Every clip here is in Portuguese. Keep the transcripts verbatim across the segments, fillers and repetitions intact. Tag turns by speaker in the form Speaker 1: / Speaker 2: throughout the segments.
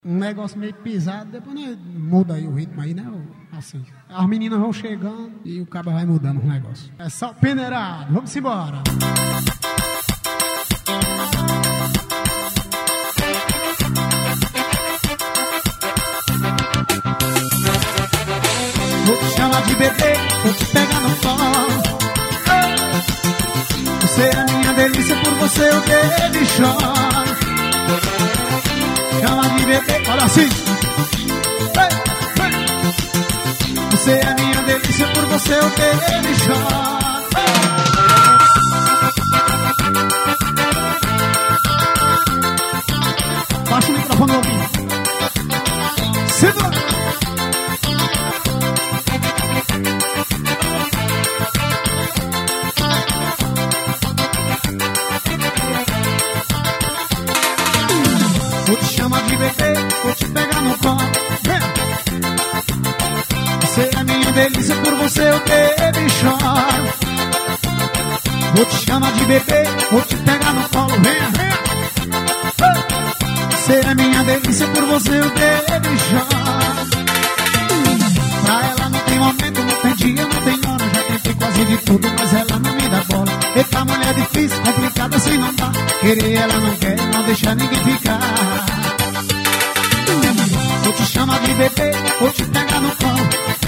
Speaker 1: Um negócio meio pisado, depois né, muda aí o ritmo aí, né? Assim. As meninas vão chegando e o cabo vai mudando o negócio. É só peneirado, vamos embora. Vou te chamar de bebê, vou te pegar no colo. Você é minha delícia, por você eu bebo e choro. Chama de bebê, olha assim. Ei, ei. Você é minha delícia, por você eu bebo e choro. Baixa o microfone no ouvido. Segura. Vou te chamar de bebê, vou te pegar no colo. Você é minha delícia, por você eu bebo e choro. Vou te chamar de bebê, vou te pegar no colo. Venha, venha. Você é minha delícia, por você eu bebo e choro. Pra ela não tem momento, não tem dia, não tem hora. Já tentei quase de tudo, mas ela não me dá bola. Eita mulher difícil, complicada assim não dá. Querer ela não quer, não deixa ninguém ficar. Vou te chamar de bebê, vou te pegar no colo.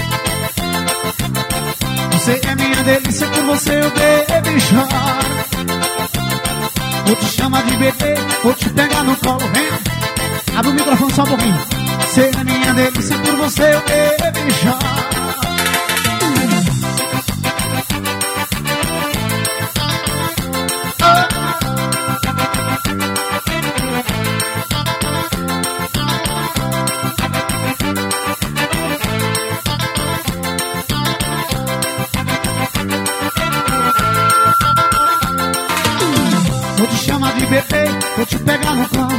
Speaker 1: Você é minha delícia, por você eu bebo e choro. Vou te chamar de bebê, vou te pegar no colo. Venha. Abre o microfone só um pouquinho. Você é minha delícia, por você eu bebo e choro. Vou te chamar de bebê, vou te pegar no colo.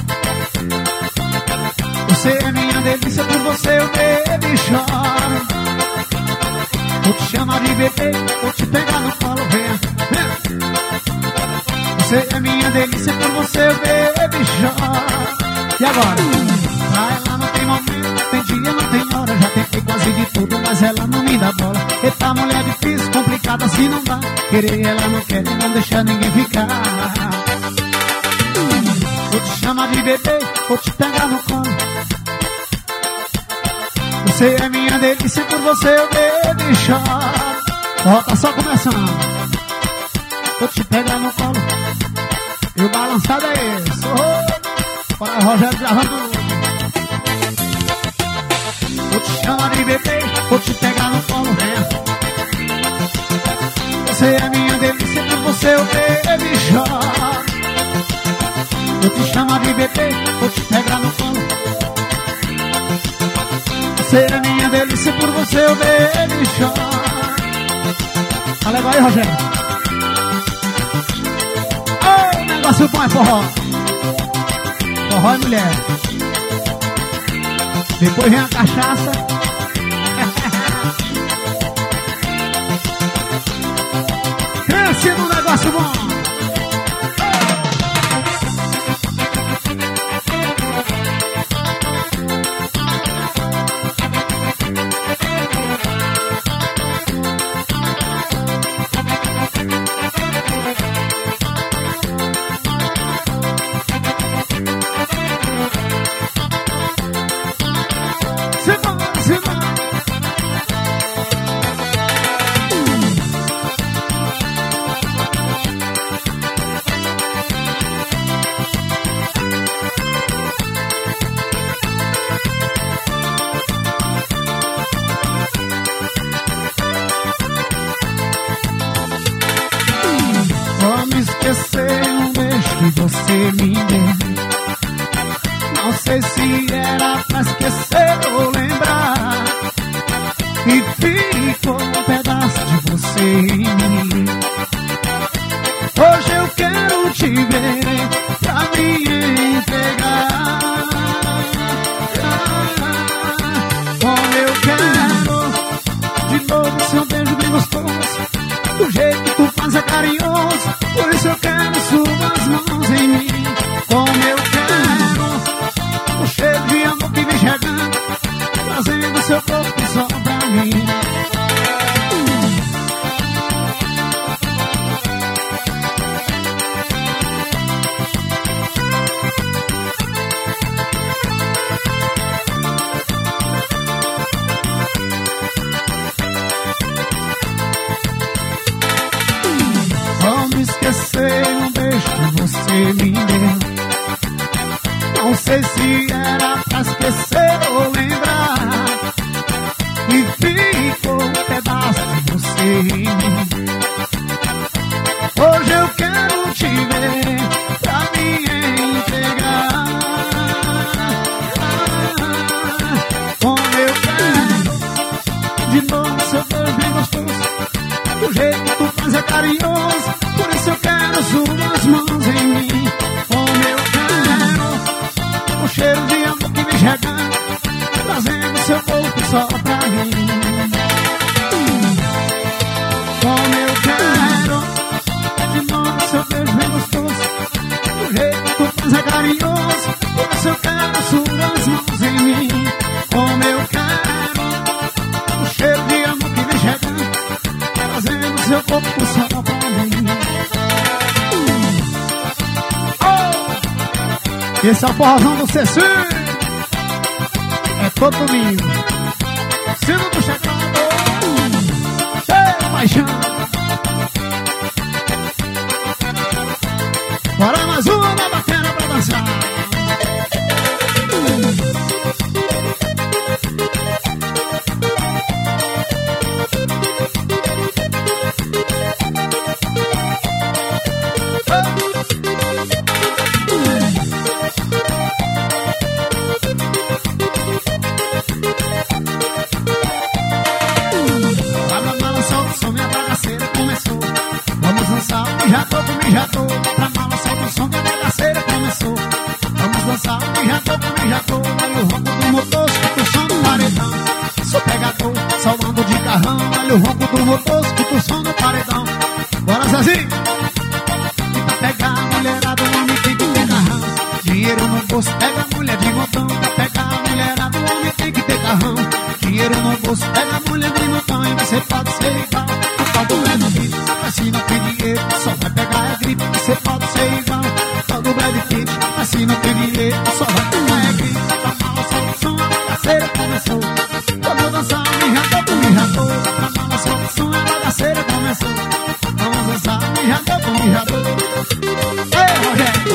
Speaker 1: Você é minha delícia, por você eu bebo e choro. Vou te chamar de bebê, vou te pegar no colo. Venha, venha. Você é minha delícia, por você eu bebo e choro. E agora? Pra ela não tem momento, não tem dia, não tem hora. Já tentei quase de tudo, mas ela não me dá bola. Eita mulher difícil, complicada assim não dá. Querer ela não quer e não deixa ninguém ficar. Vou te chamar de bebê, vou te pegar no colo. Você é minha delícia, por você eu bebo e choro. Ó, tá só começando. Vou te pegar no colo. E o balançado é esse. Oh, para Rogério gravando. Vou te chamar de bebê, vou te pegar no colo. Você é minha delícia, por você eu bebo e choro. Vou te chamar de bebê, vou te pegar no colo. Você é minha delícia, por você eu bebo e choro. Tá legal aí, Rogério? Oh, negócio bom é forró. Forró é mulher. Depois vem a cachaça. Cresce no negócio bom. Como esquecer um beijo que você me deu? Não sei se era pra esquecer ou lembrar. E ficou um pedaço de você em mim. Hoje eu quero te ver pra me entregar. Como eu quero de novo seu beijo bem gostoso. Do jeito que tu faz é carinhoso. Por isso eu quero suas mãos em mim. Como eu quero o cheiro me deu. Não sei se era pra esquecer ou lembrar, e ficou um pedaço de você em mim. Hoje eu quero te ver pra me entregar. Como eu quero de novo seu beijo bem gostoso, do jeito que tu faz é carinhoso, por isso eu quero suas mãos em mim. Como eu quero o cheiro de amor que me chegando, trazendo seu corpo só pra mim. Como eu quero de novo seu beijo bem gostoso, do jeito que tu faz é carinhoso, por isso eu quero suas mãos em mim. Como eu quero o cheiro de amor que me chegando, trazendo seu corpo só pra mim. Oh! Esse é o forrozão do C C, é todo domingo. Sino do chegado, cheio de paixão. Bora mais uma bacana pra dançar. Já tô comigo, já tô, pra mala solta o som que a bagaceira começou. Vamos dançar, já tô comigo, já tô, olha o ronco do motor, escuta o som do paredão. Sou pegador, só ando de carrão, olha o ronco do motor, escuta o som do paredão. Bora, Zezinho! E pra pegar a mulherada, o homem tem que ter carrão. Dinheiro no bolso, pega a mulher de montão. Pra pegar a mulherada, o homem tem que ter carrão. Dinheiro no bolso, pega a mulher de montão. E você pode ser igual a tal do Brad Pitt, mas se não tem dinheiro, só vai pegar a gripe. Você pode ser igual a tal do Brad Pitt, mas se não tem dinheiro, só vai pegar a gripe. Pra mala solta o som, a bagaceira começou. Vamos dançar, me já tô, me já tô. Pra mala solta o som, a bagaceira começou. Vamos dançar, me já tô, me já tô. Ei, Rogério!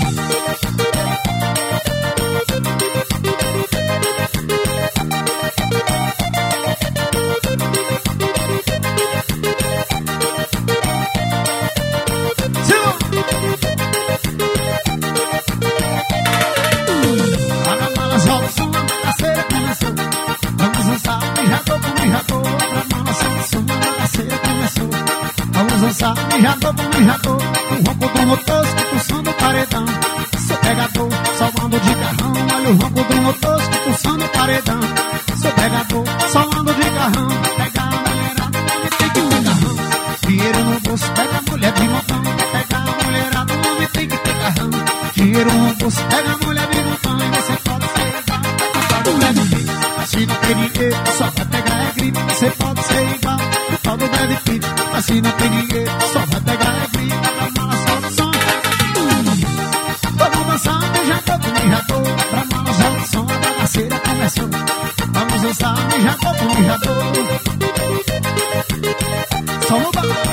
Speaker 1: Já tô com já tô, o ronco do motor, escuta o som do paredão. Sou pegador, só ando de carrão, olha o ronco do motor, escuta o som do paredão. Sou pegador, só ando de carrão, pega a mulherada, o homem tem que ter carrão. Dinheiro no bolso, pega a mulher de montão. Pega a mulherada, o homem tem que ter carrão. Dinheiro no bolso, pega a mulher de montão. E você pode ser igual a tal do Brad Pitt, mas se não tem dinheiro, só vai pegar a gripe. Você pode ser igual a tal do Brad Pitt, mas se não tem dinheiro, só vai pegar a gripe. Pra mala solta o som, vamos dançando, já tô comigo, já tô. Pra mala solta o som, a bagaceira começou. Vamos dançar, já tô comigo, já tô. Só no bar.